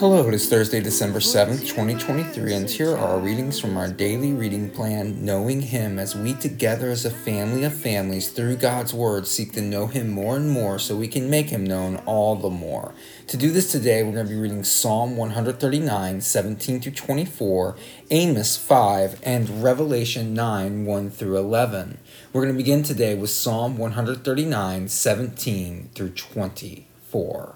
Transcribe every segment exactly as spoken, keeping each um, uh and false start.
Hello, it is Thursday, December seventh, twenty twenty-three, and here are our readings from our daily reading plan, Knowing Him, as we together as a family of families through God's Word seek to know Him more and more so we can make Him known all the more. To do this today, we're going to be reading Psalm one thirty-nine, seventeen through twenty-four, Amos five, and Revelation nine, one through eleven. We're going to begin today with Psalm one thirty-nine, seventeen through twenty-four.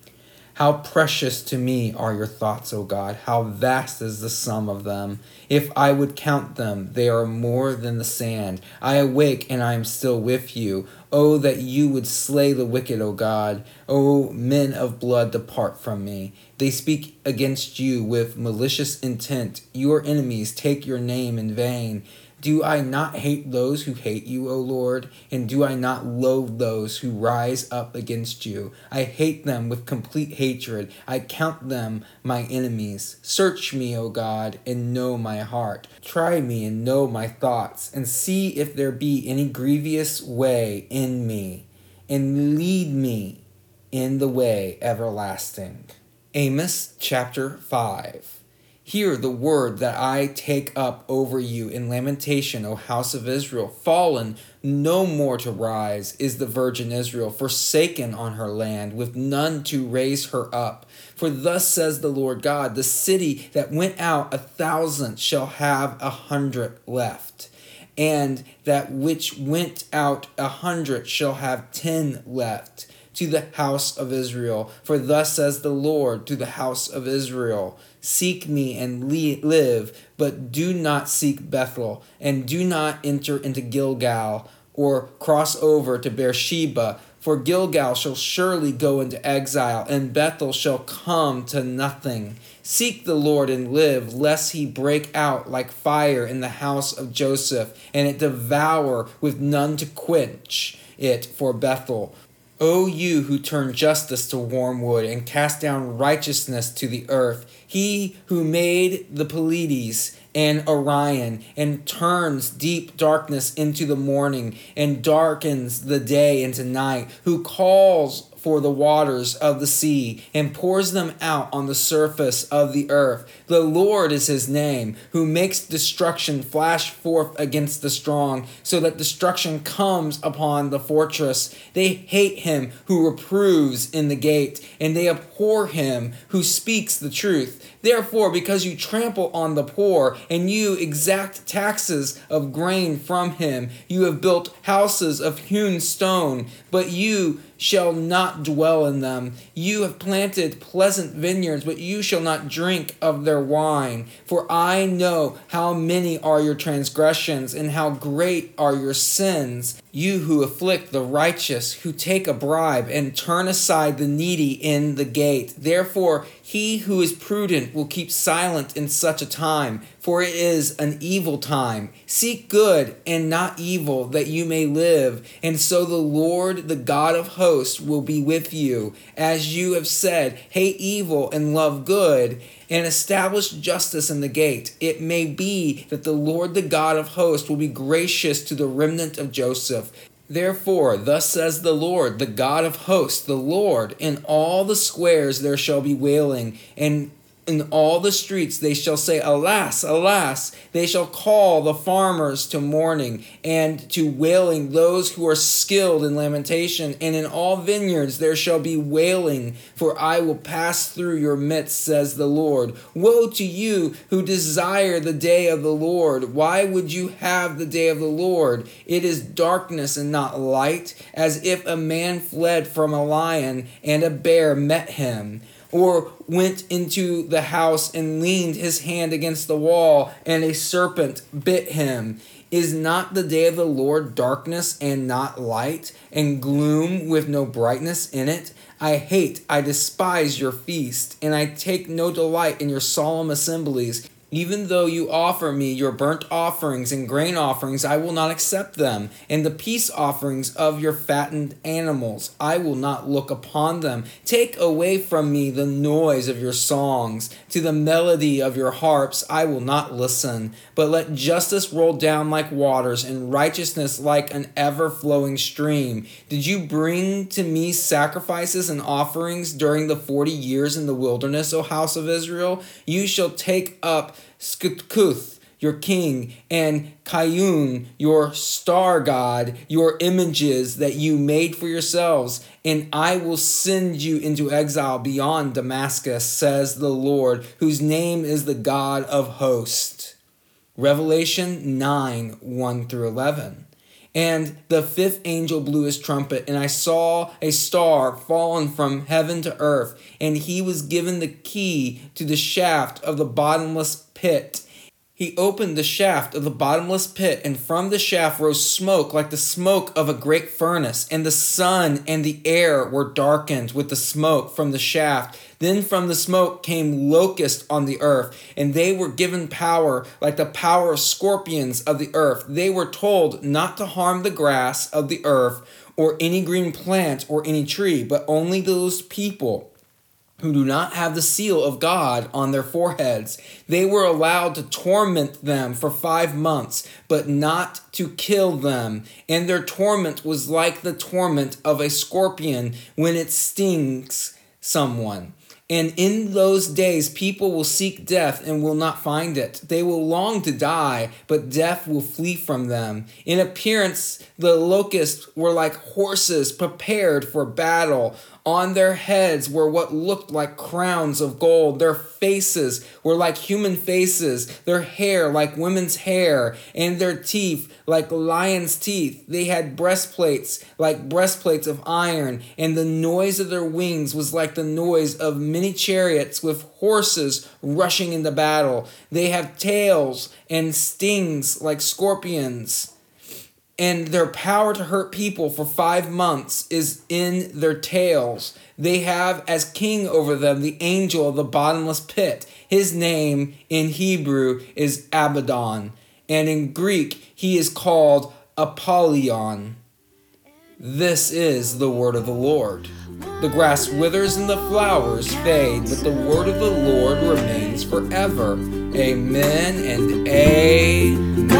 How precious to me are your thoughts, O God. How vast is the sum of them. If I would count them, they are more than the sand. I awake and I am still with you. Oh, that you would slay the wicked, O God. O men of blood, depart from me. They speak against you with malicious intent. Your enemies take your name in vain. Do I not hate those who hate you, O Lord? And do I not loathe those who rise up against you? I hate them with complete hatred. I count them my enemies. Search me, O God, and know my heart. Try me and know my thoughts, and see if there be any grievous way in me, and lead me in the way everlasting. Amos chapter five. Hear the word that I take up over you in lamentation, O house of Israel. Fallen, no more to rise, is the virgin Israel, forsaken on her land, with none to raise her up. For thus says the Lord God, the city that went out a thousand shall have a hundred left, and that which went out a hundred shall have ten left. To the house of Israel. For thus says the Lord to the house of Israel, seek me and live, but do not seek Bethel, and do not enter into Gilgal, or cross over to Beersheba. For Gilgal shall surely go into exile, and Bethel shall come to nothing. Seek the Lord and live, lest he break out like fire in the house of Joseph, and it devour with none to quench it for Bethel. O you who turn justice to wormwood and cast down righteousness to the earth, he who made the Pleiades and Orion, and turns deep darkness into the morning, and darkens the day into night, who calls for the waters of the sea, and pours them out on the surface of the earth. The Lord is his name, who makes destruction flash forth against the strong, so that destruction comes upon the fortress. They hate him who reproves in the gate, and they abhor him who speaks the truth. Therefore, because you trample on the poor, and you exact taxes of grain from him, you have built houses of hewn stone, but you shall not dwell in them. You have planted pleasant vineyards, but you shall not drink of their wine. For I know how many are your transgressions, and how great are your sins. You who afflict the righteous, who take a bribe, and turn aside the needy in the gate. Therefore, he who is prudent will keep silent in such a time, for it is an evil time. Seek good and not evil, that you may live. And so the Lord, the God of hosts, will be with you. As you have said, hate evil and love good, and establish justice in the gate. It may be that the Lord, the God of hosts, will be gracious to the remnant of Joseph. Therefore, thus says the Lord, the God of hosts, the Lord, in all the squares there shall be wailing, and in all the streets they shall say, alas, alas. They shall call the farmers to mourning, and to wailing those who are skilled in lamentation. And in all vineyards there shall be wailing, for I will pass through your midst, says the Lord. Woe to you who desire the day of the Lord. Why would you have the day of the Lord? It is darkness and not light, as if a man fled from a lion and a bear met him, or went into the house and leaned his hand against the wall, and a serpent bit him. Is not the day of the Lord darkness and not light, and gloom with no brightness in it? I hate, I despise your feast, and I take no delight in your solemn assemblies. Even though you offer me your burnt offerings and grain offerings, I will not accept them. And the peace offerings of your fattened animals, I will not look upon them. Take away from me the noise of your songs. To the melody of your harps, I will not listen. But let justice roll down like waters and righteousness like an ever-flowing stream. Did you bring to me sacrifices and offerings during the forty years in the wilderness, O house of Israel? You shall take up Skutkuth, your king, and Kayun, your star god, your images that you made for yourselves, and I will send you into exile beyond Damascus, says the Lord, whose name is the God of hosts. Revelation nine, one through eleven. And the fifth angel blew his trumpet, and I saw a star fallen from heaven to earth, and he was given the key to the shaft of the bottomless pit. He opened the shaft of the bottomless pit, and from the shaft rose smoke like the smoke of a great furnace, and the sun and the air were darkened with the smoke from the shaft. Then from the smoke came locusts on the earth, and they were given power like the power of scorpions of the earth. They were told not to harm the grass of the earth or any green plant or any tree, but only those people who do not have the seal of God on their foreheads. They were allowed to torment them for five months, but not to kill them. And their torment was like the torment of a scorpion when it stings someone. And in those days, people will seek death and will not find it. They will long to die, but death will flee from them. In appearance, the locusts were like horses prepared for battle. On their heads were what looked like crowns of gold. Their faces were like human faces, their hair like women's hair, and their teeth like lions' teeth. They had breastplates like breastplates of iron, and the noise of their wings was like the noise of many chariots with horses rushing into battle. They have tails and stings like scorpions. And their power to hurt people for five months is in their tails. They have as king over them the angel of the bottomless pit. His name in Hebrew is Abaddon, and in Greek he is called Apollyon. This is the word of the Lord. The grass withers and the flowers fade, but the word of the Lord remains forever. Amen and amen.